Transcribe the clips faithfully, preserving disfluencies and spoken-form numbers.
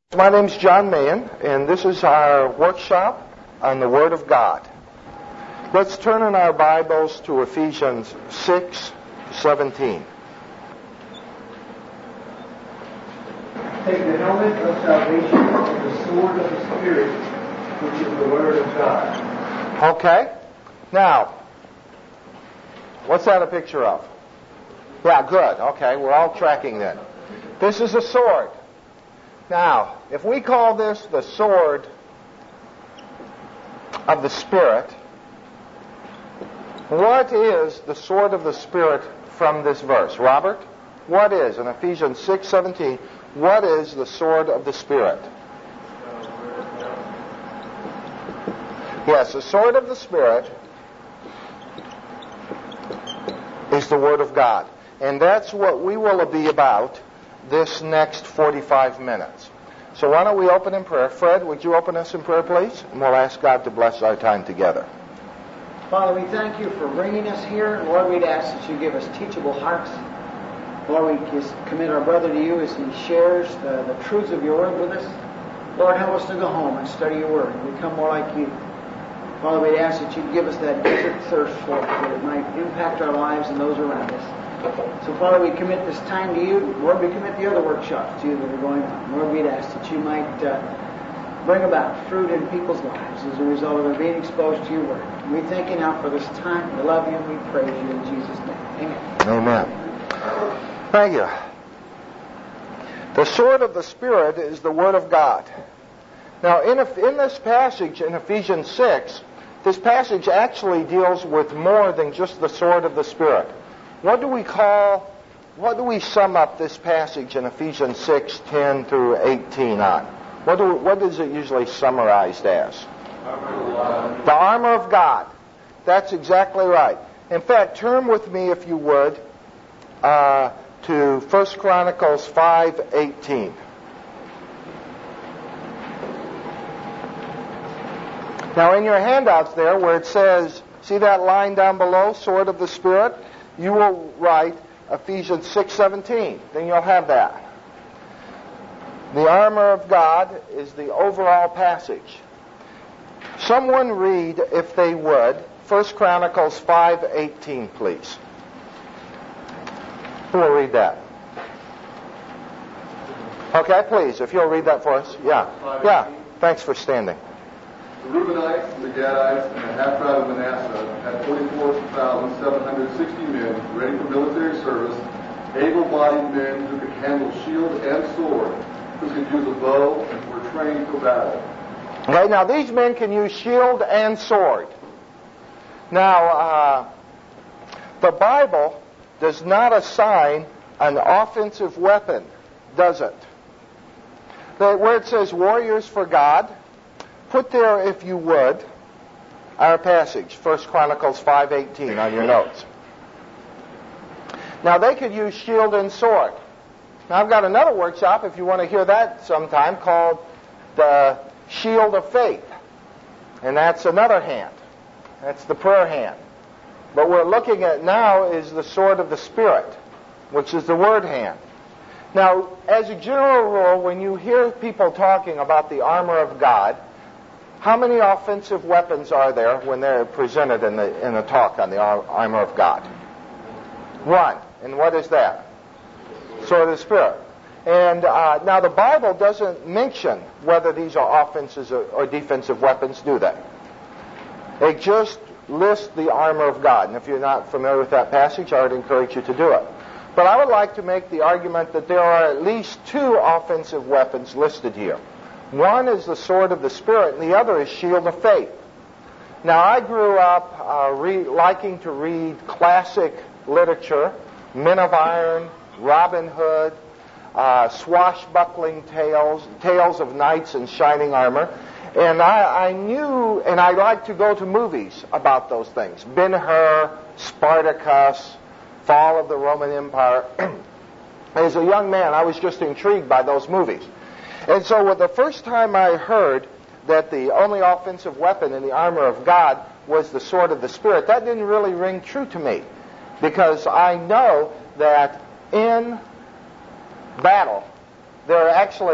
My name's John Mahan, and this is our workshop on the Word of God. Let's turn in our Bibles to Ephesians six seventeen. Take the helmet of salvation and the sword of the Spirit, which is the Word of God. Okay. Now, what's that a picture of? Yeah, good. Okay, we're all tracking then. This is a sword. Now, if we call this the sword of the Spirit, what is the sword of the Spirit from this verse? Robert, what is, in Ephesians six seventeen, what is the sword of the Spirit? Yes, the sword of the Spirit is the Word of God. And that's what we will be about this next forty-five minutes. So why don't we open in prayer? Fred, would you open us in prayer, please? And we'll ask God to bless our time together. Father, we thank you for bringing us here. Lord, we'd ask that you give us teachable hearts. Lord, we just commit our brother to you as he shares the, the truths of your word with us. Lord, help us to go home and study your word and become more like you. Father, we'd ask that you give us that desert thirst for it, that it might impact our lives and those around us. So, Father, we commit this time to you. Lord, we commit the other workshops to you that are going on. Lord, we'd ask that you might uh, bring about fruit in people's lives as a result of their being exposed to your word. We thank you now for this time. We love you and we praise you in Jesus' name. Amen. Amen. Thank you. The sword of the Spirit is the Word of God. Now, in, in this passage in Ephesians six, this passage actually deals with more than just the sword of the Spirit. What do we call, what do we sum up this passage in Ephesians six ten through eighteen on? What, do, what is it usually summarized as? Armor. The armor of God. That's exactly right. In fact, turn with me, if you would, uh, to First Chronicles five eighteen. Now, in your handouts there, where it says, see that line down below, sword of the Spirit? You will write Ephesians six seventeen. Then you'll have that. The armor of God is the overall passage. Someone read, if they would, First Chronicles five eighteen, please. Who will read that? Okay, please, if you'll read that for us. Yeah. Yeah. Thanks for standing. The Reubenites, and the Gadites, and the half-tribe of Manasseh had forty-four thousand seven hundred sixty men ready for military service, able-bodied men who could handle shield and sword, who could use a bow, and were trained for battle. Okay, now these men can use shield and sword. Now, uh, the Bible does not assign an offensive weapon, does it? The, where it says warriors for God, put there, if you would, our passage, First Chronicles five eighteen on your notes. Now, they could use shield and sword. Now, I've got another workshop, if you want to hear that sometime, called the Shield of Faith. And that's another hand. That's the prayer hand. But what we're looking at now is the sword of the Spirit, which is the word hand. Now, as a general rule, when you hear people talking about the armor of God, how many offensive weapons are there when they're presented in the in the talk on the armor of God? One. And what is that? Sword of the Spirit. And uh, now the Bible doesn't mention whether these are offensive or, or defensive weapons, do they? They just list the armor of God. And if you're not familiar with that passage, I would encourage you to do it. But I would like to make the argument that there are at least two offensive weapons listed here. One is the sword of the Spirit, and the other is shield of faith. Now, I grew up uh, re- liking to read classic literature, Men of Iron, Robin Hood, uh, swashbuckling tales, tales of knights in shining armor. And I, I knew, and I liked to go to movies about those things. Ben-Hur, Spartacus, Fall of the Roman Empire. As a young man, I was just intrigued by those movies. And so well, the first time I heard that the only offensive weapon in the armor of God was the sword of the Spirit, that didn't really ring true to me, because I know that in battle there are actually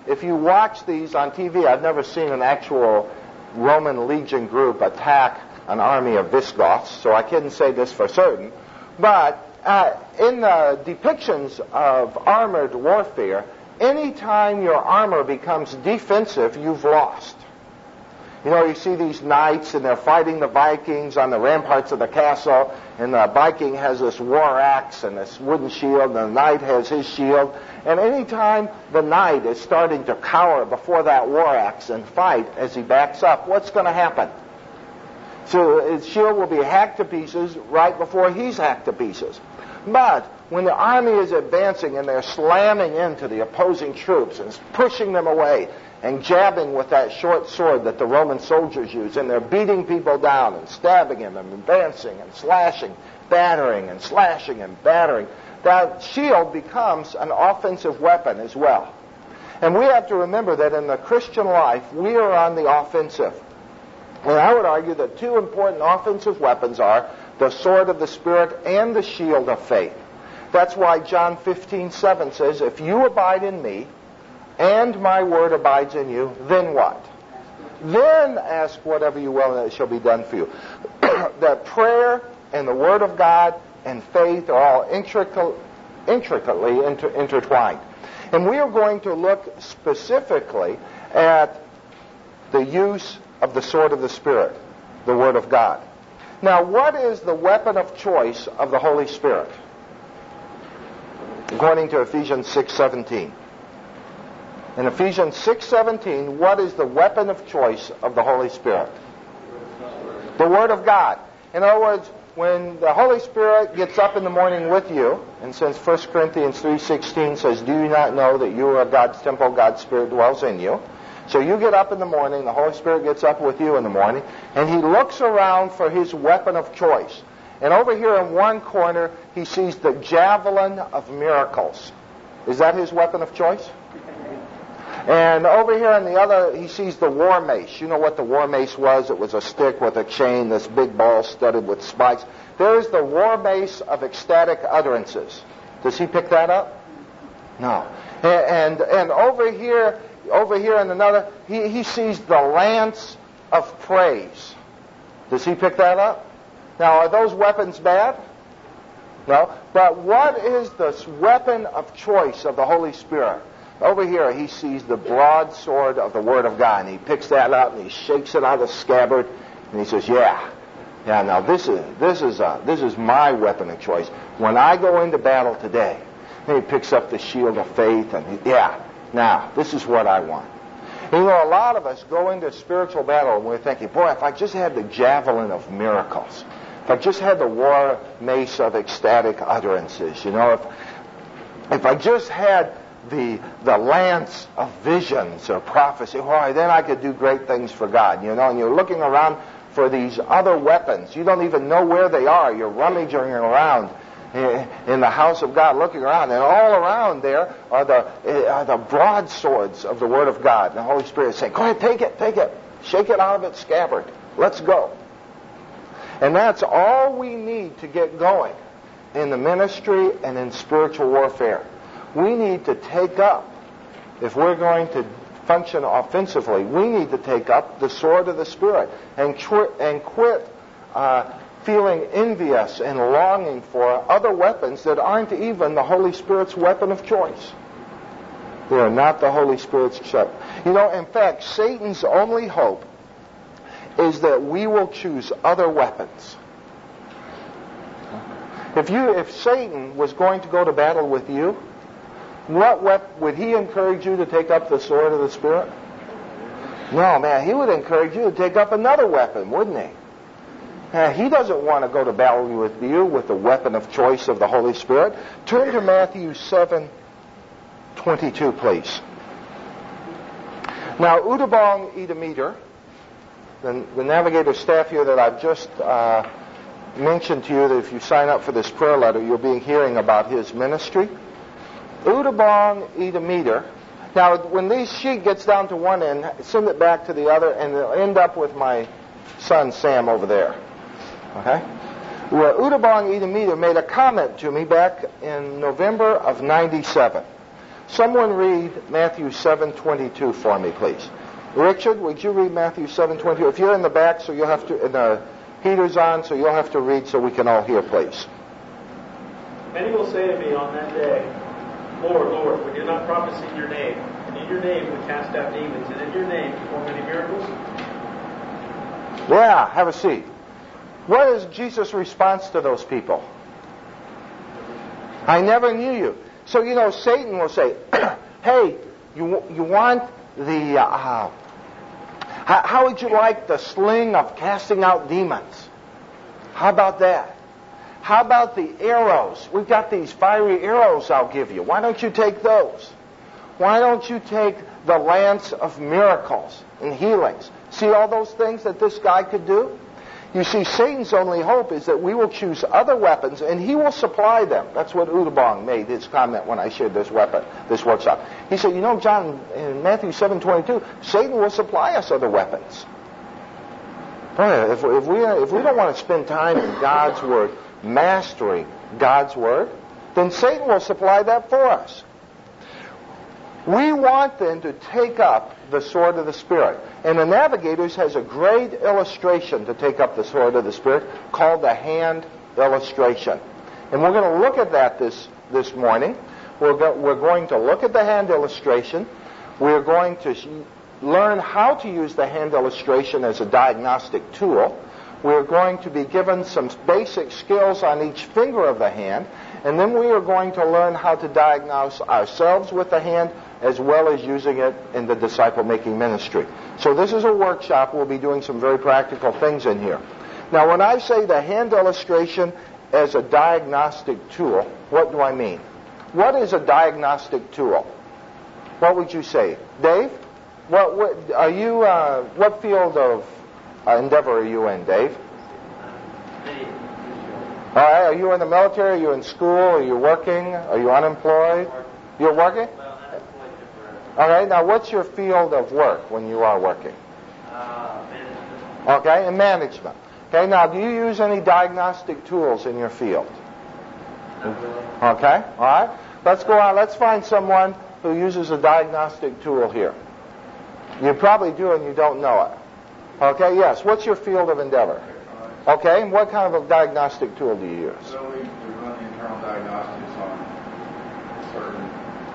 if you watch these on T V, I've never seen an actual Roman legion group attack an army of Visigoths, so I couldn't say this for certain. But uh, in the depictions of armored warfare, anytime your armor becomes defensive, you've lost. You know, you see these knights, and they're fighting the Vikings on the ramparts of the castle, and the Viking has this war axe and this wooden shield, and the knight has his shield. And anytime the knight is starting to cower before that war axe and fight as he backs up, what's going to happen? So his shield will be hacked to pieces right before he's hacked to pieces. But when the army is advancing and they're slamming into the opposing troops and pushing them away and jabbing with that short sword that the Roman soldiers use, and they're beating people down and stabbing them and advancing and slashing, battering and slashing and battering, that shield becomes an offensive weapon as well. And we have to remember that in the Christian life, we are on the offensive. And I would argue that two important offensive weapons are the sword of the Spirit and the shield of faith. That's why John fifteen seven says, if you abide in me and my word abides in you, then what? Then ask whatever you will and it shall be done for you. That prayer and the word of God and faith are all intricately, intricately inter- intertwined. And we are going to look specifically at the use of the sword of the Spirit, the Word of God. Now, what is the weapon of choice of the Holy Spirit? According to Ephesians six seventeen. In Ephesians six seventeen, what is the weapon of choice of the Holy Spirit? The Word of God. In other words, when the Holy Spirit gets up in the morning with you, and since First Corinthians three sixteen says, do you not know that you are God's temple, God's Spirit dwells in you? So you get up in the morning, the Holy Spirit gets up with you in the morning, and he looks around for his weapon of choice. And over here in one corner, he sees the javelin of miracles. Is that his weapon of choice? And over here in the other, he sees the war mace. You know what the war mace was? It was a stick with a chain, this big ball studded with spikes. There's the war mace of ecstatic utterances. Does he pick that up? No. And, and, and over here, over here in another, he, he sees the lance of praise. Does he pick that up? Now, are those weapons bad? No. But what is the weapon of choice of the Holy Spirit? Over here, he sees the broadsword of the Word of God, and he picks that up and he shakes it out of the scabbard, and he says, "Yeah, yeah. Now this is this is uh, this is my weapon of choice. When I go into battle today," and he picks up the shield of faith, and he, yeah, now this is what I want. And you know, a lot of us go into spiritual battle and we're thinking, "Boy, if I just had the javelin of miracles, if I just had the war mace of ecstatic utterances, you know, if if I just had the the lance of visions or prophecy, why, then I could do great things for God," you know. And you're looking around for these other weapons. You don't even know where they are. You're rummaging around in the house of God, looking around, and all around there are the are the broadswords of the Word of God. And the Holy Spirit is saying, "Go ahead, take it, take it, shake it out of its scabbard. Let's go." And that's all we need to get going in the ministry and in spiritual warfare. We need to take up, if we're going to function offensively, we need to take up the sword of the Spirit and, tw- and quit uh, feeling envious and longing for other weapons that aren't even the Holy Spirit's weapon of choice. They are not the Holy Spirit's choice. You know, in fact, Satan's only hope is that we will choose other weapons. If you, if Satan was going to go to battle with you, what wep- would he encourage you to take up the sword of the Spirit? No, man, he would encourage you to take up another weapon, wouldn't he? Now, he doesn't want to go to battle with you with the weapon of choice of the Holy Spirit. Turn to Matthew seven twenty-two, please. Now, Udabong Edometer, the, the navigator staff here that I've just uh, mentioned to you, that if you sign up for this prayer letter, you'll be hearing about his ministry. Udabong Edometer. Now, when this sheet gets down to one end, send it back to the other, and it'll end up with my son Sam over there. Okay? Well, Udabong Edometer made a comment to me back in November of ninety-seven. Someone read Matthew seven twenty-two for me, please. Richard, would you read Matthew seven twenty-two? If you're in the back, so you'll have to, and the heater's on, so you'll have to read so we can all hear, please. Many will say to me on that day, Lord, Lord, we did not prophesy in your name, and in your name we cast out demons, and in your name perform many miracles? Yeah, have a seat. What is Jesus' response to those people? I never knew you. So, you know, Satan will say, hey, you you want the, uh, how, how would you like the sling of casting out demons? How about that? How about the arrows? We've got these fiery arrows I'll give you. Why don't you take those? Why don't you take the lance of miracles and healings? See all those things that this guy could do? You see, Satan's only hope is that we will choose other weapons, and he will supply them. That's what Udabong made his comment when I shared this weapon, this workshop. He said, you know, John, in Matthew seven twenty-two, Satan will supply us other weapons. Boy, if, if, we, if we don't want to spend time in God's Word, mastering God's Word, then Satan will supply that for us. We want then to take up the sword of the Spirit. And the Navigators has a great illustration to take up the sword of the Spirit called the hand illustration. And we're going to look at that this, this morning. We're, go, we're going to look at the hand illustration. We're going to sh- learn how to use the hand illustration as a diagnostic tool. We're going to be given some basic skills on each finger of the hand. And then we are going to learn how to diagnose ourselves with the hand as well as using it in the disciple-making ministry. So this is a workshop. We'll be doing some very practical things in here. Now, when I say the hand illustration as a diagnostic tool, what do I mean? What is a diagnostic tool? What would you say? Dave? What, what are you, uh, what field of uh, endeavor are you in, Dave? All right, are you in the military? Are you in school? Are you working? Are you unemployed? You're working? All right, now what's your field of work when you are working? Uh, management. Okay, in management. Okay, now do you use any diagnostic tools in your field? Not really. Okay, all right. Let's go on. Let's find someone who uses a diagnostic tool here. You probably do and you don't know it. Okay, yes. What's your field of endeavor? Okay, and what kind of a diagnostic tool do you use? So we, we run the internal diagnostics on certain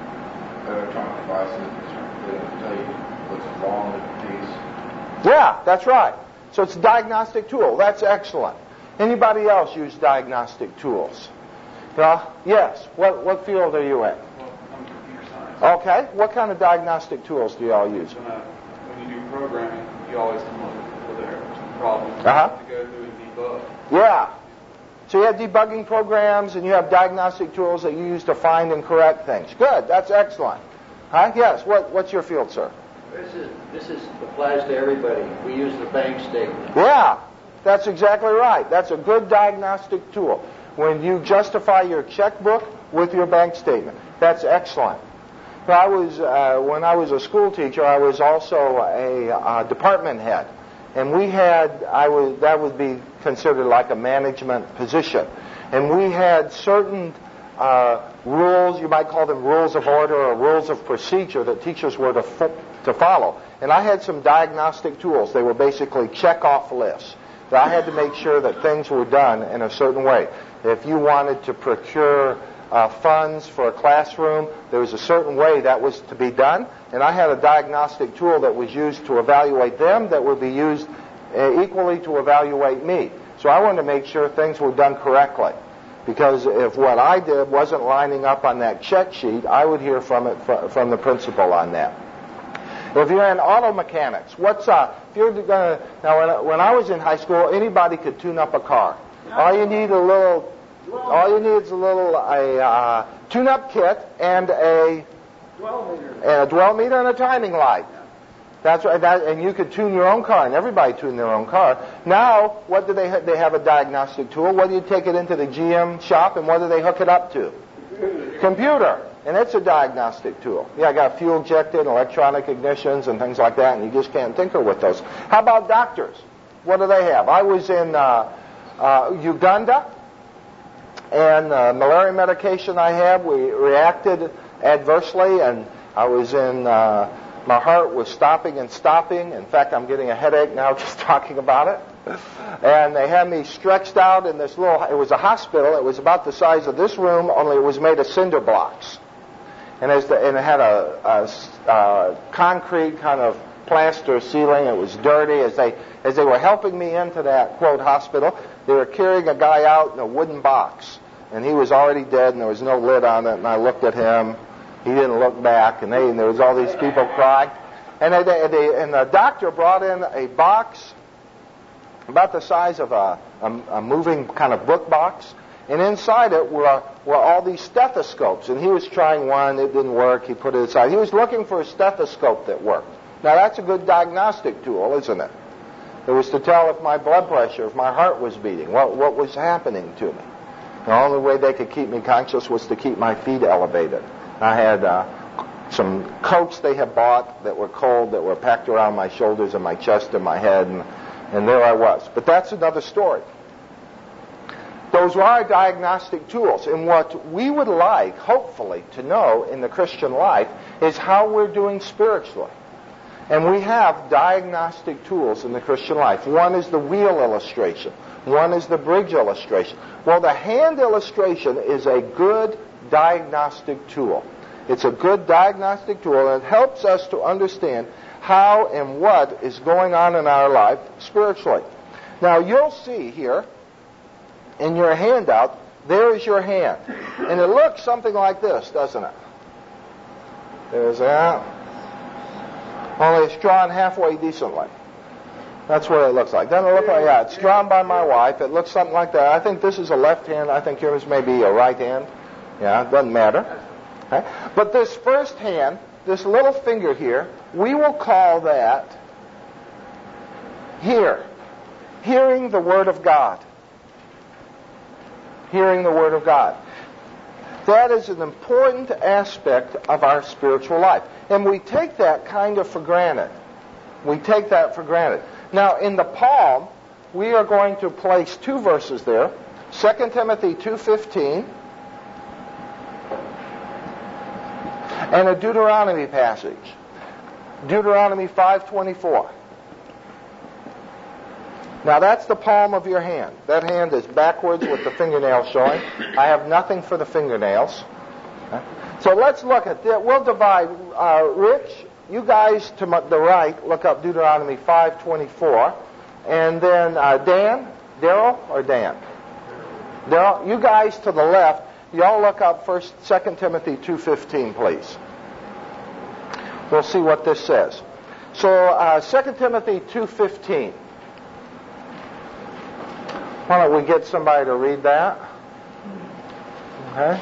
electronic devices that tell you what's wrong with the piece. Yeah, that's right. So it's a diagnostic tool. That's excellent. Anybody else use diagnostic tools? Uh, yes. What what field are you in? Well, I'm computer science. Okay. What kind of diagnostic tools do you all use? When, uh, when you do programming, you always come up with, with a problem. You Uh-huh. have to go through and debug. Yeah. So you have debugging programs and you have diagnostic tools that you use to find and correct things. Good. That's excellent. Huh? Yes. What what's your field, sir? This is this is applies to everybody. We use the bank statement. Yeah. That's exactly right. That's a good diagnostic tool. When you justify your checkbook with your bank statement. That's excellent. I was uh, when I was a school teacher, I was also a uh, department head, and we had I was that would be considered like a management position, and we had certain uh, rules, you might call them rules of order or rules of procedure that teachers were to fo- to follow. And I had some diagnostic tools. They were basically check-off lists. That I had to make sure that things were done in a certain way. If you wanted to procure uh, funds for a classroom, there was a certain way that was to be done. And I had a diagnostic tool that was used to evaluate them that would be used uh, equally to evaluate me. So I wanted to make sure things were done correctly. Because if what I did wasn't lining up on that check sheet, I would hear from it fr- from the principal on that. If you're in auto mechanics, what's uh, if you're gonna now when, when I was in high school, anybody could tune up a car. All you need a little, all you need is a little a uh, tune-up kit and a and a dwell meter and a timing light. That's right, that, and you could tune your own car, and everybody tuned their own car. Now, what do they ha- they have a diagnostic tool? What do you take it into the G M shop, and what do they hook it up to? Computer. And it's a diagnostic tool. Yeah, I got fuel injected, electronic ignitions, and things like that, and you just can't tinker with those. How about doctors? What do they have? I was in uh, uh, Uganda, and uh, malaria medication I had, we reacted adversely, and I was in, uh, my heart was stopping and stopping. In fact, I'm getting a headache now just talking about it. And they had me stretched out in this little, it was a hospital. It was about the size of this room, only it was made of cinder blocks. And, as the, and it had a, a, a concrete kind of plaster ceiling. It was dirty. As they, as they were helping me into that, quote, hospital, they were carrying a guy out in a wooden box. And he was already dead, and there was no lid on it. And I looked at him. He didn't look back. And, they, and there was all these people crying. And, they, they, and the doctor brought in a box about the size of a, a, a moving kind of book box. And inside it were, were all these stethoscopes. And he was trying one. It didn't work. He put it aside. He was looking for a stethoscope that worked. Now, that's a good diagnostic tool, isn't it? It was to tell if my blood pressure, if my heart was beating, what, what was happening to me. The only way they could keep me conscious was to keep my feet elevated. I had uh, some coats they had bought that were cold, that were packed around my shoulders and my chest and my head, and, and there I was. But that's another story. Those are diagnostic tools. And what we would like, hopefully, to know in the Christian life is how we're doing spiritually. And we have diagnostic tools in the Christian life. One is the wheel illustration. One is the bridge illustration. Well, the hand illustration is a good diagnostic tool. It's a good diagnostic tool, and it helps us to understand how and what is going on in our life spiritually. Now, you'll see here in your handout, there is your hand. And it looks something like this, doesn't it? There's that. Only it's drawn halfway decently. That's what it looks like. Doesn't it look like that? It's drawn by my wife. It looks something like that. I think this is a left hand. I think yours may be a right hand. Yeah, it doesn't matter. Okay? But this first hand, this little finger here, we will call that hear. Hearing the Word of God. Hearing the Word of God. That is an important aspect of our spiritual life. And we take that kind of for granted. We take that for granted. Now, in the palm, we are going to place two verses there. Second Timothy two fifteen and a Deuteronomy passage. Deuteronomy five twenty-four. Now, that's the palm of your hand. That hand is backwards with the fingernails showing. I have nothing for the fingernails. Okay. So let's look at that. We'll divide. Uh, Rich, you guys to the right, look up Deuteronomy five twenty-four. And then uh, Dan, Daryl, or Dan? Daryl, you guys to the left, y'all look up first Second Timothy two fifteen, please. We'll see what this says. So uh, Second Timothy two fifteen. Why don't we get somebody to read that? Okay.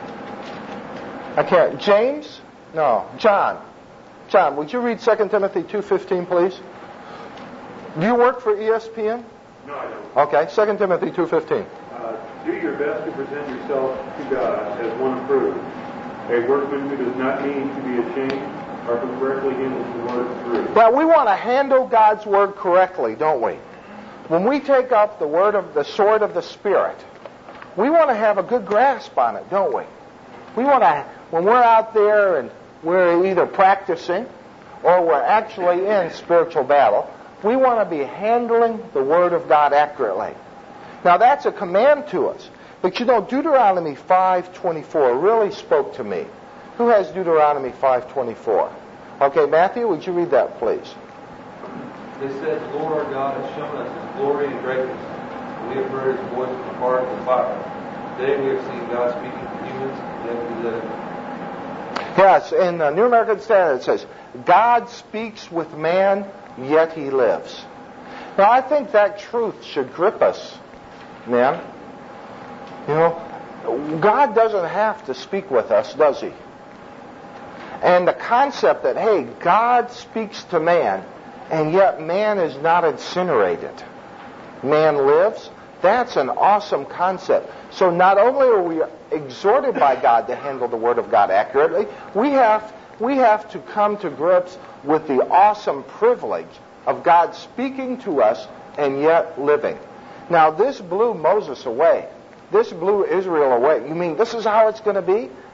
I can't. James? No. John. John, would you read Second Timothy two fifteen, please? Do you work for E S P N? No, I don't. Okay. Second Timothy two fifteen. Uh, do your best to present yourself to God as one approved, a workman who does not need to be ashamed or who correctly handles the word through. Well, we want to handle God's word correctly, don't we? When we take up the word of the sword of the Spirit, we want to have a good grasp on it, don't we? We want to, when we're out there and we're either practicing or we're actually in spiritual battle, we want to be handling the Word of God accurately. Now, that's a command to us. But you know, Deuteronomy five twenty-four really spoke to me. Who has Deuteronomy five twenty-four? Okay, Matthew, would you read that, please? It says, the Lord our God has shown us His glory and greatness. We have heard His voice in the heart of the fire. Today we have seen God speaking to humans, yet we live. Yes, in the New American Standard it says, God speaks with man, yet he lives. Now, I think that truth should grip us, man. You know, God doesn't have to speak with us, does He? And the concept that, hey, God speaks to man, and yet man is not incinerated. Man lives. That's an awesome concept. So not only are we exhorted by God to handle the Word of God accurately, we have, we have to come to grips with the awesome privilege of God speaking to us and yet living. Now, this blew Moses away. This blew Israel away. You mean this is how it's going to be?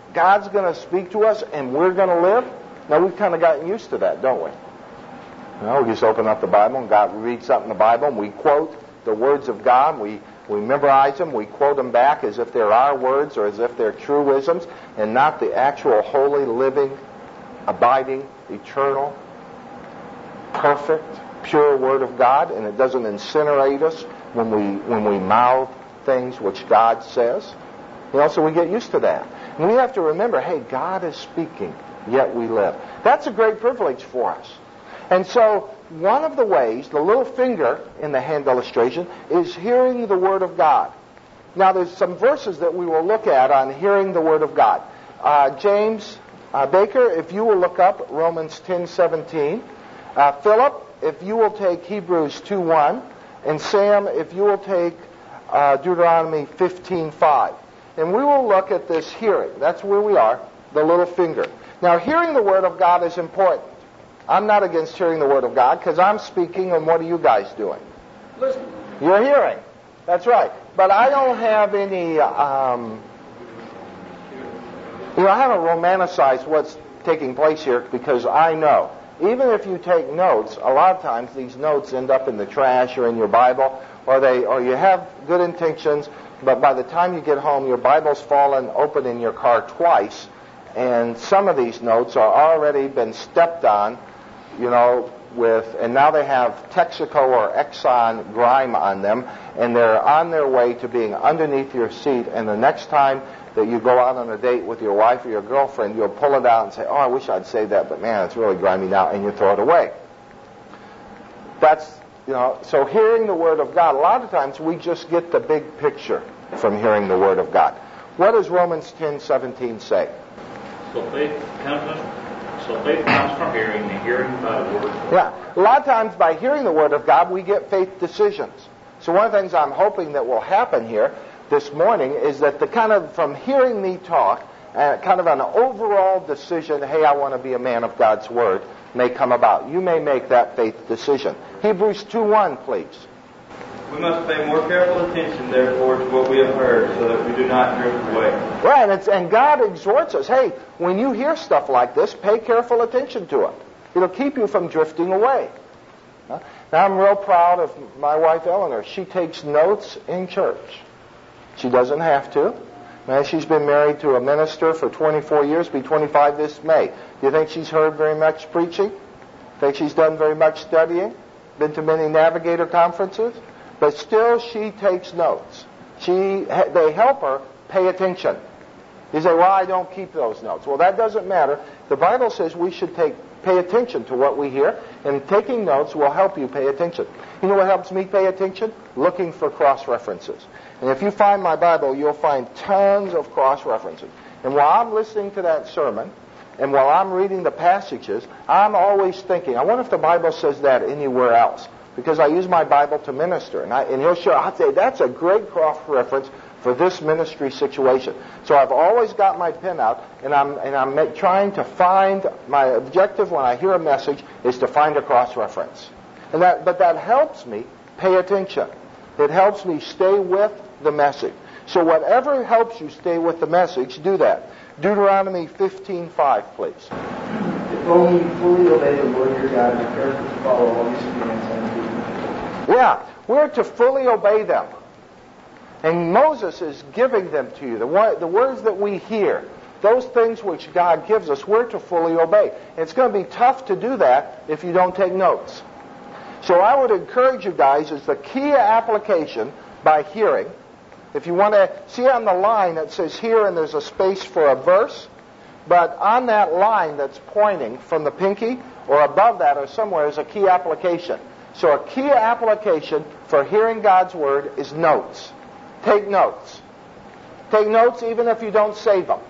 God's going to speak to us and we're going to live? Now, we've kind of gotten used to that, don't we? You know, we just open up the Bible and God reads something in the Bible and we quote the words of God. We, we memorize them. We quote them back as if they're our words or as if they're truisms and not the actual holy, living, abiding, eternal, perfect, pure Word of God. And it doesn't incinerate us when we, when we mouth things which God says. You know, so we get used to that. And we have to remember, hey, God is speaking, yet we live. That's a great privilege for us. And so one of the ways, the little finger in the hand illustration, is hearing the Word of God. Now there's some verses that we will look at on hearing the Word of God. Uh, James uh, Baker, if you will look up Romans ten seventeen. Uh, Philip, if you will take Hebrews two one. And Sam, if you will take uh, Deuteronomy fifteen five. And we will look at this hearing. That's where we are, the little finger. Now hearing the Word of God is important. I'm not against hearing the Word of God because I'm speaking, and what are you guys doing? Listen. You're hearing. That's right. But I don't have any, um, you know, I haven't romanticized what's taking place here because I know. Even if you take notes, a lot of times these notes end up in the trash or in your Bible, or they, or you have good intentions, but by the time you get home, your Bible's fallen open in your car twice, and some of these notes are already been stepped on, you know, with, and now they have Texaco or Exxon grime on them, and they're on their way to being underneath your seat, and the next time that you go out on a date with your wife or your girlfriend, you'll pull it out and say, oh, I wish I'd saved that, but man, it's really grimy now, and you throw it away. That's, you know, so hearing the Word of God, a lot of times we just get the big picture from hearing the Word of God. What does Romans ten seventeen say? So faith comes, so faith comes from hearing, and hearing by the Word. Yeah, a lot of times by hearing the Word of God, we get faith decisions. So one of the things I'm hoping that will happen here this morning is that the kind of, from hearing me talk, uh, kind of an overall decision, hey, I want to be a man of God's Word, may come about. You may make that faith decision. Hebrews two one, please. We must pay more careful attention, therefore, to what we have heard, so that we do not drift away. Right, and, it's, and God exhorts us, hey, when you hear stuff like this, pay careful attention to it. It'll keep you from drifting away. Huh? Now, I'm real proud of my wife, Eleanor. She takes notes in church. She doesn't have to. Man, she's been married to a minister for twenty-four years, be twenty-five this May. Do you think she's heard very much preaching? Think she's done very much studying? Been to many Navigator conferences? But still, she takes notes. She, they help her pay attention. You say, well, I don't keep those notes. Well, that doesn't matter. The Bible says we should take pay attention to what we hear, and taking notes will help you pay attention. You know what helps me pay attention? Looking for cross-references. And if you find my Bible, you'll find tons of cross-references. And while I'm listening to that sermon, and while I'm reading the passages, I'm always thinking, I wonder if the Bible says that anywhere else. Because I use my Bible to minister. And, I, and he'll show, I'll say, that's a great cross-reference for this ministry situation. So I've always got my pen out, and I'm, and I'm ma- trying to find, my objective when I hear a message is to find a cross-reference. And that, but that helps me pay attention. It helps me stay with the message. So whatever helps you stay with the message, do that. Deuteronomy fifteen five, please. If only you fully obey the Lord your God and be careful to follow all His commands and do them. Yeah, we're to fully obey them. And Moses is giving them to you. The, the words that we hear, those things which God gives us, we're to fully obey. And it's going to be tough to do that if you don't take notes. So I would encourage you guys, is the key application by hearing. If you want to see on the line that says here, and there's a space for a verse, but on that line that's pointing from the pinky or above that or somewhere is a key application. So a key application for hearing God's Word is notes. Take notes. Take notes even if you don't save them.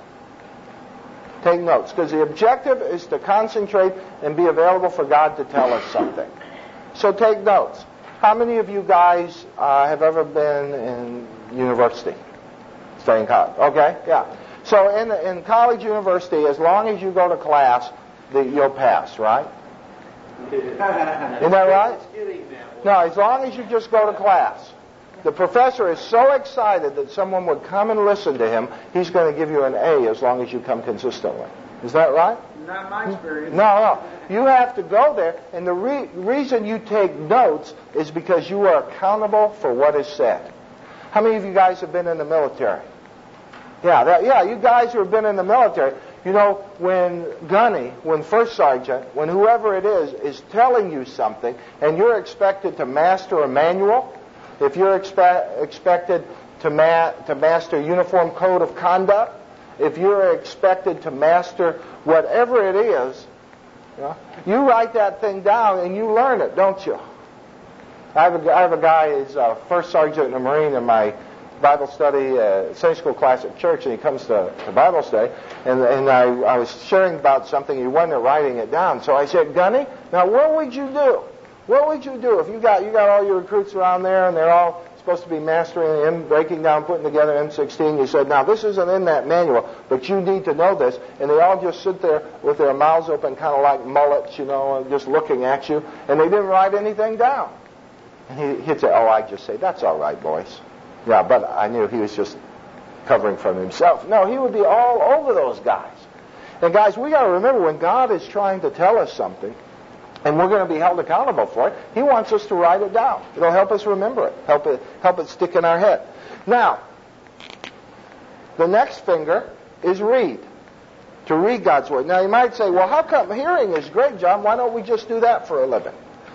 Take notes, because the objective is to concentrate and be available for God to tell us something. So take notes. How many of you guys uh, have ever been in university? Studying college. Okay, yeah. So in, in college, university, as long as you go to class, the, you'll pass, right? Isn't that right? No, as long as you just go to class. The professor is so excited that someone would come and listen to him, he's going to give you an A as long as you come consistently. Is that right? Not my experience. No, no. You have to go there, and the re- reason you take notes is because you are accountable for what is said. How many of you guys have been in the military? Yeah, that, yeah, you guys who have been in the military, you know, when Gunny, when First Sergeant, when whoever it is, is telling you something, and you're expected to master a manual, if you're expe- expected to, ma- to master Uniform Code of Conduct, if you're expected to master whatever it is, you know, you write that thing down and you learn it, don't you? I have a, I have a guy who's a first sergeant in the Marine in my Bible study, uh, Sunday school class at church, and he comes to, to Bible study, and, and I, I was sharing about something, he wasn't writing it down. So I said, Gunny, now what would you do? What would you do if you got you got all your recruits around there and they're all supposed to be mastering M, breaking down, putting together M sixteen. You said, now this isn't in that manual, but you need to know this. And they all just sit there with their mouths open, kind of like mullets, you know, and just looking at you. And they didn't write anything down. And he, he'd say, oh, I'd just say, that's all right, boys. Yeah, but I knew he was just covering from himself. No, he would be all over those guys. And guys, we got to remember, when God is trying to tell us something, and we're going to be held accountable for it, He wants us to write it down. It'll help us remember it, help it, help it stick in our head. Now, the next finger is read, to read God's Word. Now, you might say, well, how come hearing is great, John? Why don't we just do that for a living?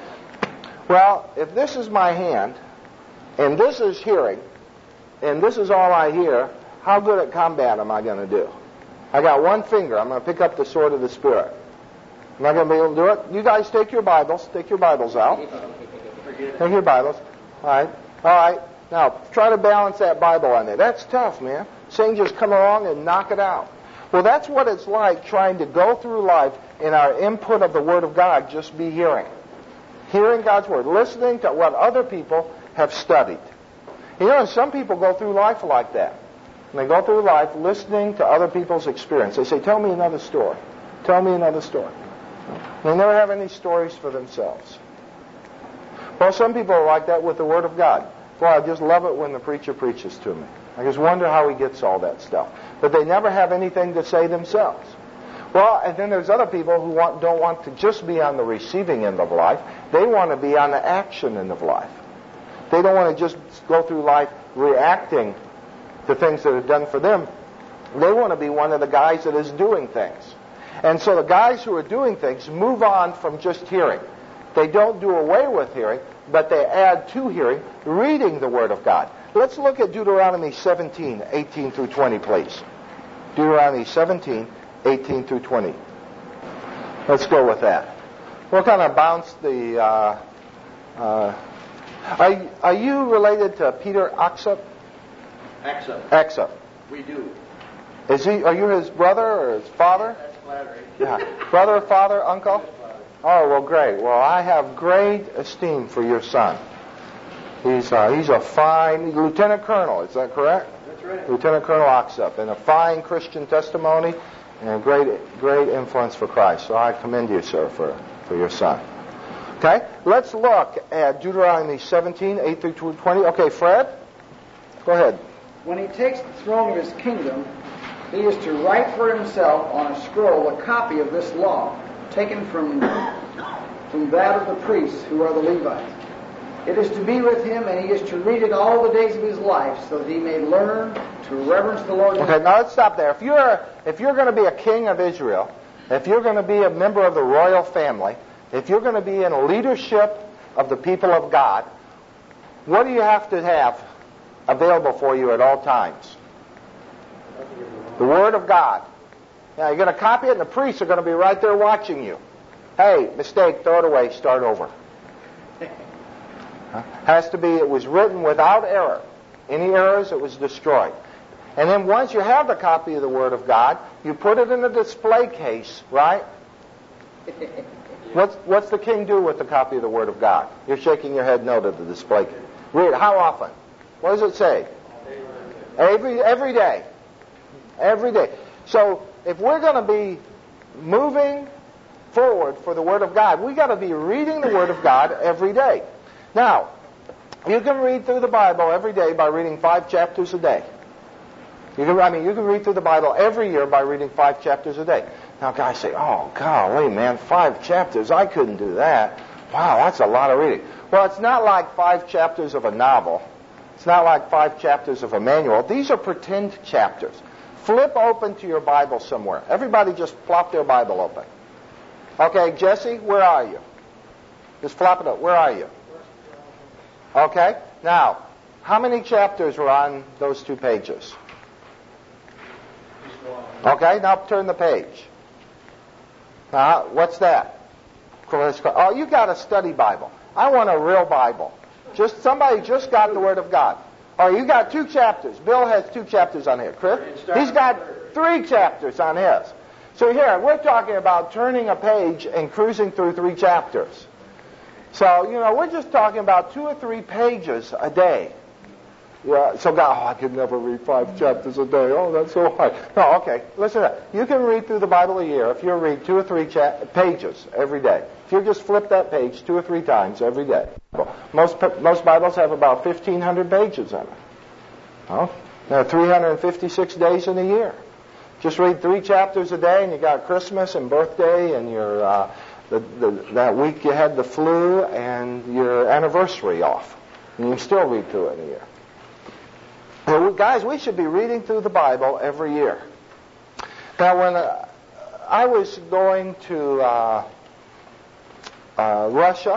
Well, if this is my hand, and this is hearing, and this is all I hear, how good at combat am I going to do? I got one finger. I'm going to pick up the sword of the Spirit. Am I going to be able to do it? You guys take your Bibles. Take your Bibles out. Take your Bibles. All right. All right. Now, try to balance that Bible on there. That's tough, man. Satan just come along and knock it out. Well, that's what it's like trying to go through life in our input of the Word of God, just be hearing. Hearing God's Word. Listening to what other people have studied. You know, and some people go through life like that. And they go through life listening to other people's experience. They say, tell me another story. Tell me another story. They never have any stories for themselves. Well, some people are like that with the Word of God. Boy, I just love it when the preacher preaches to me. I just wonder how he gets all that stuff. But they never have anything to say themselves. Well, and then there's other people who want, don't want to just be on the receiving end of life. They want to be on the action end of life. They don't want to just go through life reacting to things that are done for them. They want to be one of the guys that is doing things. And so the guys who are doing things move on from just hearing. They don't do away with hearing, but they add to hearing, reading the Word of God. Let's look at Deuteronomy seventeen, eighteen through twenty, please. Deuteronomy seventeen, eighteen through twenty. Let's go with that. We'll kind of bounce the... Uh, uh, are, are you related to Peter Oxup? Axup. Axup. We do. Is he? Are you his brother or his father? That's flattering. Yeah. Brother, father, uncle? Oh, well, great. Well, I have great esteem for your son. He's uh, he's a fine lieutenant colonel. Is that correct? That's right. Lieutenant Colonel Oxup, and a fine Christian testimony and a great great influence for Christ. So I commend you, sir, for, for your son. Okay, let's look at Deuteronomy seventeen, eight through twenty. Okay, Fred, go ahead. When he takes the throne of his kingdom, he is to write for himself on a scroll a copy of this law, taken from, from that of the priests who are the Levites. It is to be with him, and he is to read it all the days of his life, so that he may learn to reverence the Lord. Okay, now let's stop there. If you're if you're going to be a king of Israel, if you're going to be a member of the royal family, if you're going to be in leadership of the people of God, what do you have to have available for you at all times? The Word of God. Now, you're going to copy it, and the priests are going to be right there watching you. Hey, mistake, throw it away, start over. Huh? Has to be, it was written without error. Any errors, it was destroyed. And then once you have the copy of the Word of God, you put it in a display case, right? What's, what's the king do with the copy of the Word of God? You're shaking your head no to the display case. Read it. How often? What does it say? Every every day. Every day. So if we're going to be moving forward for the Word of God, we've got to be reading the Word of God every day. Now, You can read through the Bible every day by reading five chapters a day. You can, I mean, you can read through the Bible every year by reading five chapters a day. Now, guys say, oh, golly, man, five chapters, I couldn't do that. Wow, that's a lot of reading. Well, it's not like five chapters of a novel. It's not like five chapters of a manual. These are pretend chapters. Flip open to your Bible somewhere. Everybody just flop their Bible open. Okay, Jesse, where are you? Just flop it up. Where are you? Okay, now, how many chapters are on those two pages? Okay, now turn the page. Now, what's that? Oh, you got a study Bible. I want a real Bible. Just somebody just got the Word of God. Oh, you got two chapters. Bill has two chapters on here. Chris, he's got three chapters on his. So here, we're talking about turning a page and cruising through three chapters. So, you know, we're just talking about two or three pages a day. Yeah, so God, oh, I could never read five chapters a day. Oh, that's so hard. No, okay, listen to that. You can read through the Bible a year if you read two or three cha- pages every day. If you just flip that page two or three times every day. Most most Bibles have about fifteen hundred pages in it. Oh, there are three hundred fifty-six days in a year. Just read three chapters a day, and you got Christmas and birthday, and your uh, the, the, that week you had the flu, and your anniversary off, and you can still read through it in a year. Well, guys, we should be reading through the Bible every year. Now, when uh, I was going to uh, uh, Russia,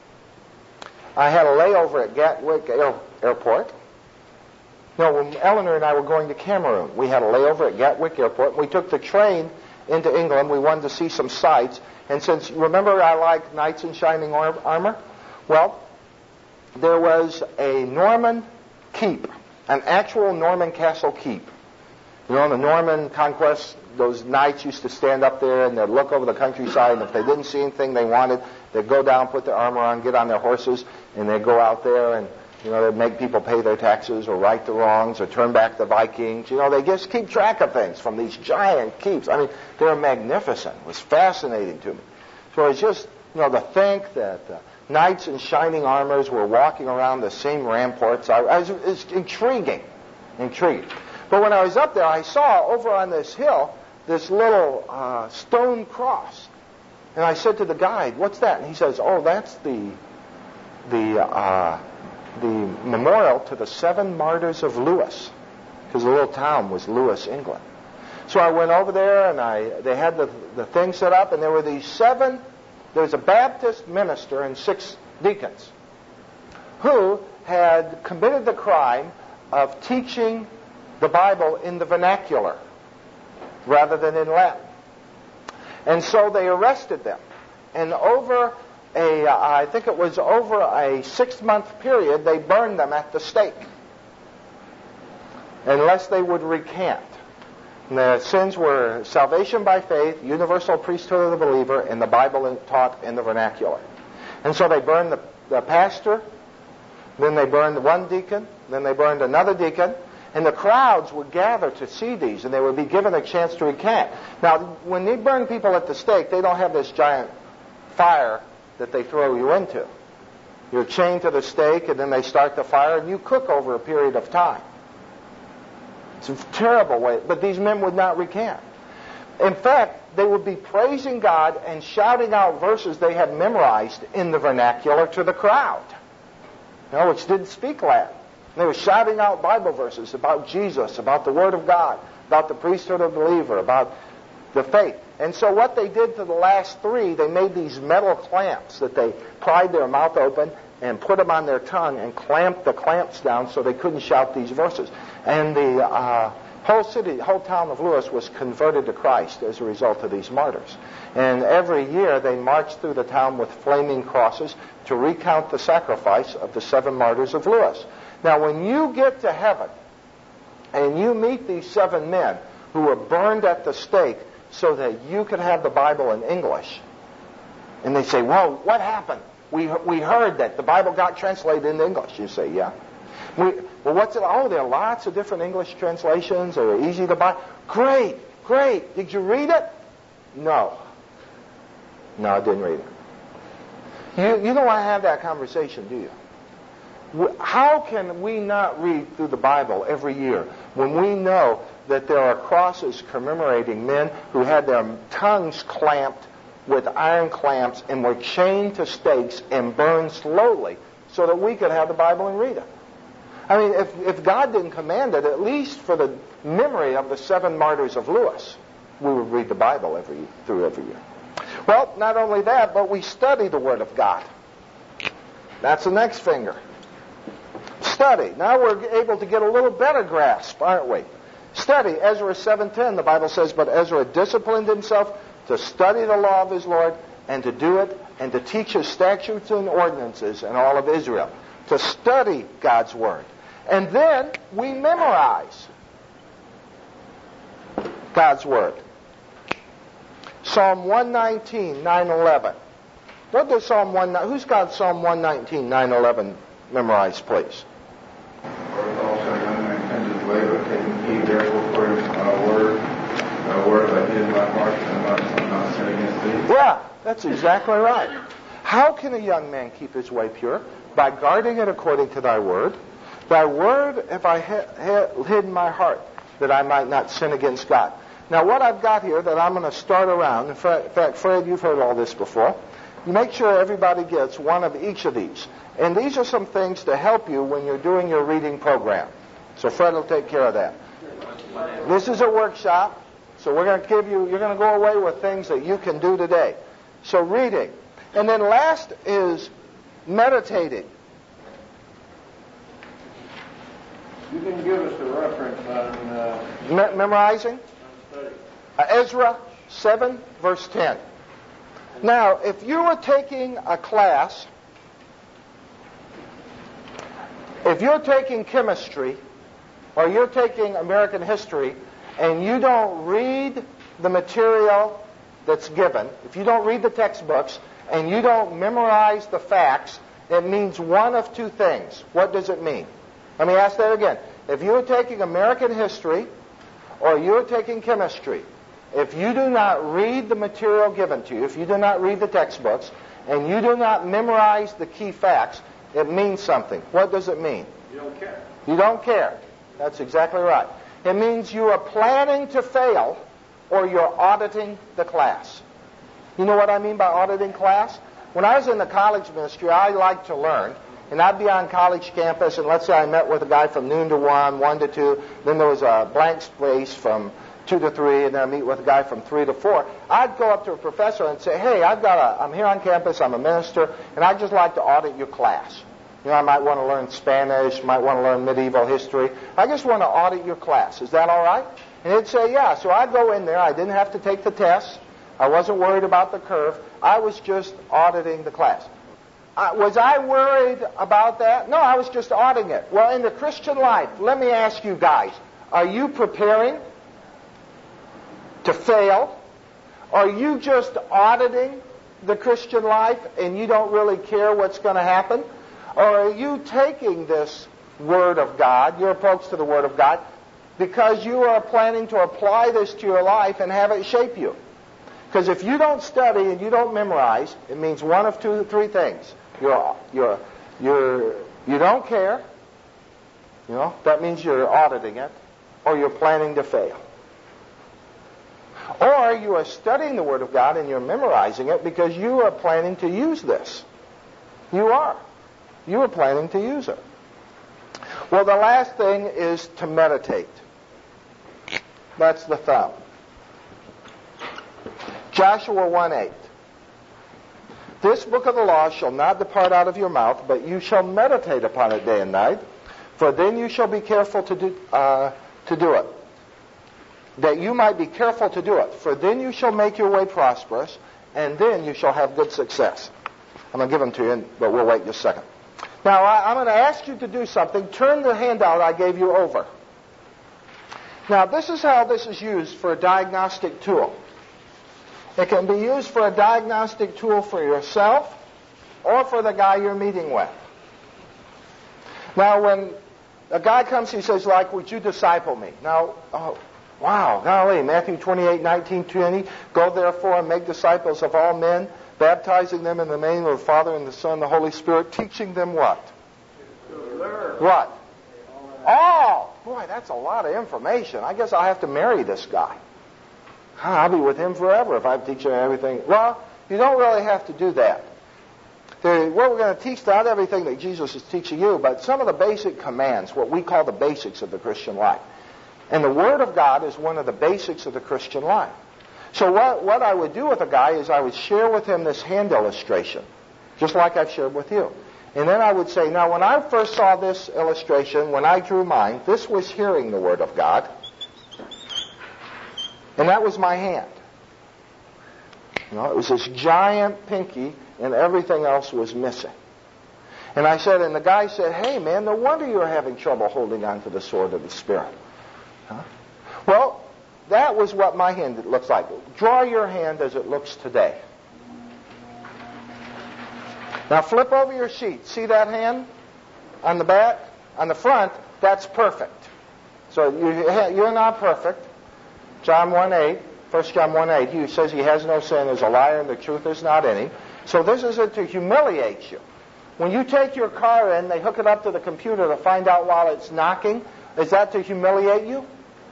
I had a layover at Gatwick Air- Airport. No, when Eleanor and I were going to Cameroon, we had a layover at Gatwick Airport. We took the train into England. We wanted to see some sights. And since, remember, I like knights in shining armor? Well, there was a Norman keep. An actual Norman castle keep. You know, in the Norman conquest, those knights used to stand up there and they'd look over the countryside, and if they didn't see anything they wanted, they'd go down, put their armor on, get on their horses, and they'd go out there and, you know, they'd make people pay their taxes or right the wrongs or turn back the Vikings. You know, they just keep track of things from these giant keeps. I mean, they're magnificent. It was fascinating to me. So it's just, you know, to think that uh, knights in shining armors were walking around the same ramparts. I, I was, it's intriguing, intriguing. But when I was up there, I saw over on this hill this little uh, stone cross, and I said to the guide, "What's that?" And he says, "Oh, that's the the uh, the memorial to the seven martyrs of Lewis, because the little town was Lewis, England." So I went over there, and I they had the the thing set up, and there were these seven. There was a Baptist minister and six deacons who had committed the crime of teaching the Bible in the vernacular rather than in Latin. And so they arrested them. And over a, uh, I think it was over a six-month period, they burned them at the stake unless they would recant. And the sins were salvation by faith, universal priesthood of the believer, and the Bible taught in the vernacular. And so they burned the, the pastor, then they burned one deacon, then they burned another deacon, and the crowds would gather to see these, and they would be given a chance to recant. Now, when they burn people at the stake, they don't have this giant fire that they throw you into. You're chained to the stake, and then they start the fire, and you cook over a period of time. It's a terrible way, but these men would not recant. In fact, they would be praising God and shouting out verses they had memorized in the vernacular to the crowd, you know, which didn't speak Latin. They were shouting out Bible verses about Jesus, about the Word of God, about the priesthood of the believer, about the faith. And so what they did to the last three, they made these metal clamps that they pried their mouth open and put them on their tongue and clamped the clamps down so they couldn't shout these verses. And the uh, whole city, the whole town of Lewis was converted to Christ as a result of these martyrs. And every year they marched through the town with flaming crosses to recount the sacrifice of the seven martyrs of Lewis. Now, when you get to heaven and you meet these seven men who were burned at the stake so that you could have the Bible in English, and they say, "Whoa, what happened? We we heard that the Bible got translated into English." You say, "Yeah." We, well, what's it? Oh, there are lots of different English translations. They're easy to buy. Great, great. Did you read it? No. No, I didn't read it. You you don't want to have that conversation, do you? How can we not read through the Bible every year when we know that there are crosses commemorating men who had their tongues clamped with iron clamps and were chained to stakes and burned slowly so that we could have the Bible and read it? I mean, if, if God didn't command it, at least for the memory of the seven martyrs of Lewis, we would read the Bible every through every year. Well, not only that, but we study the Word of God. That's the next finger. Study. Now we're able to get a little better grasp, aren't we? Study. Ezra seven ten, the Bible says, but Ezra disciplined himself to study the law of his Lord and to do it and to teach his statutes and ordinances in all of Israel. To study God's Word. And then we memorize God's Word. Psalm one nineteen, nine eleven. What does Psalm one? Who's got Psalm one nineteen, nine eleven memorized, please? Word also young men tend to labor, taking heed therefore for his uh, word, uh, word I hid in my heart, and I shall not sin against thee. Yeah, that's exactly right. How can a young man keep his way pure? By guarding it according to thy word. Thy word have I hid in my heart, that I might not sin against God. Now, what I've got here that I'm going to start around, in fact, Fred, you've heard all this before. You make sure everybody gets one of each of these. And these are some things to help you when you're doing your reading program. So Fred will take care of that. This is a workshop, so we're going to give you, you're going to go away with things that you can do today. So reading. And then last is meditating. You can give us a reference on uh, Me- memorizing? study. Uh, Ezra seven, verse ten. Now, if you were taking a class, if you're taking chemistry, or you're taking American history, and you don't read the material that's given, if you don't read the textbooks, and you don't memorize the facts, it means one of two things. What does it mean? Let me ask that again. If you're taking American history, or you're taking chemistry, if you do not read the material given to you, if you do not read the textbooks, and you do not memorize the key facts, it means something. What does it mean? You don't care. You don't care. That's exactly right. It means you are planning to fail, or you're auditing the class. You know what I mean by auditing class? When I was in the college ministry, I liked to learn. And I'd be on college campus, and let's say I met with a guy from noon to one, one to two, then there was a blank space from two to three, and then I meet with a guy from three to four. I'd go up to a professor and say, hey, I've got a, I'm here on campus, I'm a minister, and I'd just like to audit your class. You know, I might want to learn Spanish, might want to learn medieval history. I just want to audit your class. Is that all right? And he'd say, yeah. So I'd go in there. I didn't have to take the test. I wasn't worried about the curve. I was just auditing the class. Uh, was I worried about that? No, I was just auditing it. Well, in the Christian life, let me ask you guys, are you preparing to fail? Are you just auditing the Christian life and you don't really care what's going to happen? Or are you taking this Word of God, your approach to the Word of God, because you are planning to apply this to your life and have it shape you? Because if you don't study and you don't memorize, it means one of two, three things. You're, you're, you're, you don't care. You know, that means you're auditing it, or you're planning to fail. Or you are studying the Word of God and you're memorizing it because you are planning to use this. You are. You are planning to use it. Well, the last thing is to meditate. That's the thumb. Joshua one eight. This book of the law shall not depart out of your mouth, but you shall meditate upon it day and night, for then you shall be careful to do, uh, to do it. That you might be careful to do it, for then you shall make your way prosperous, and then you shall have good success. I'm going to give them to you, but we'll wait just a second. Now, I, I'm going to ask you to do something. Turn the handout I gave you over. Now, this is how this is used for a diagnostic tool. It can be used for a diagnostic tool for yourself or for the guy you're meeting with. Now, when a guy comes, he says, like, would you disciple me? Now, oh, wow, golly, Matthew twenty-eight, nineteen, twenty, go therefore and make disciples of all men, baptizing them in the name of the Father and the Son and the Holy Spirit, teaching them what? What? All. Boy, that's a lot of information. I guess I'll have to marry this guy. Huh, I'll be with him forever if I teach him everything. Well, you don't really have to do that. There, what we're going to teach, not everything that Jesus is teaching you, but some of the basic commands, what we call the basics of the Christian life. And the Word of God is one of the basics of the Christian life. So what, what I would do with a guy is I would share with him this hand illustration, just like I've shared with you. And then I would say, now when I first saw this illustration, when I drew mine, this was hearing the Word of God. And that was my hand. You know, it was this giant pinky, and everything else was missing. And I said, and the guy said, hey man, no wonder you're having trouble holding on to the sword of the Spirit. Huh? Well, that was what my hand looks like. Draw your hand as it looks today. Now flip over your sheet. See that hand on the back? On the front, that's perfect. So you're not perfect. John one eight, First John one eight, he says he has no sin, is a liar, and the truth is not in him. So this isn't to humiliate you. When you take your car in, they hook it up to the computer to find out while it's knocking. Is that to humiliate you?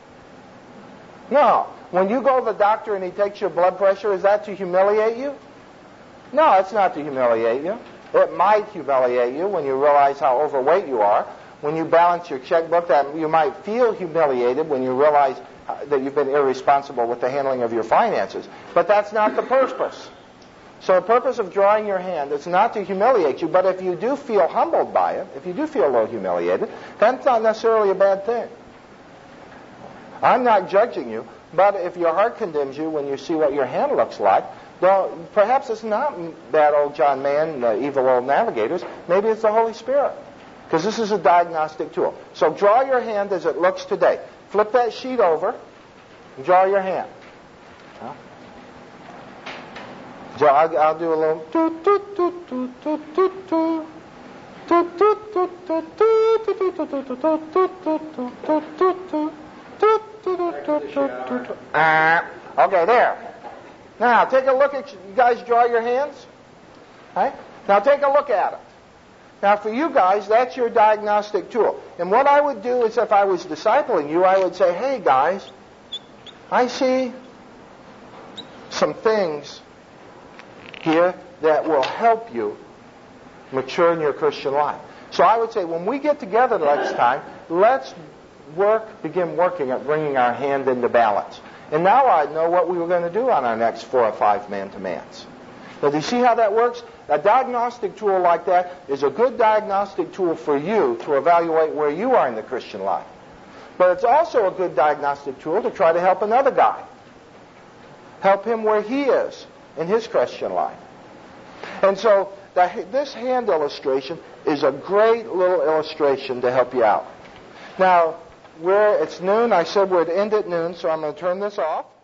No. When you go to the doctor and he takes your blood pressure, is that to humiliate you? No, it's not to humiliate you. It might humiliate you when you realize how overweight you are. When you balance your checkbook, that you might feel humiliated when you realize that you've been irresponsible with the handling of your finances. But that's not the purpose. So the purpose of drawing your hand is not to humiliate you, but if you do feel humbled by it, if you do feel a little humiliated, that's not necessarily a bad thing. I'm not judging you, but if your heart condemns you when you see what your hand looks like, well, perhaps it's not that old John Mann, the evil old navigators. Maybe it's the Holy Spirit. Because this is a diagnostic tool. So draw your hand as it looks today. Flip that sheet over and draw your hand. Huh? So I'll, I'll do a little. Uh, okay, there. Now take a look at you guys. Draw your hands. Right? Now take a look at it. Now for you guys, that's your diagnostic tool. And what I would do is, if I was discipling you, I would say, "Hey guys, I see some things here that will help you mature in your Christian life." So I would say, when we get together next time, let's work, begin working at bringing our hand into balance. And now I know what we were going to do on our next four or five man-to-mans. Now, do you see how that works? A diagnostic tool like that is a good diagnostic tool for you to evaluate where you are in the Christian life. But it's also a good diagnostic tool to try to help another guy. Help him where he is in his Christian life. And so the, this hand illustration is a great little illustration to help you out. Now, we're, it's noon. I said we'd end at noon, so I'm going to turn this off.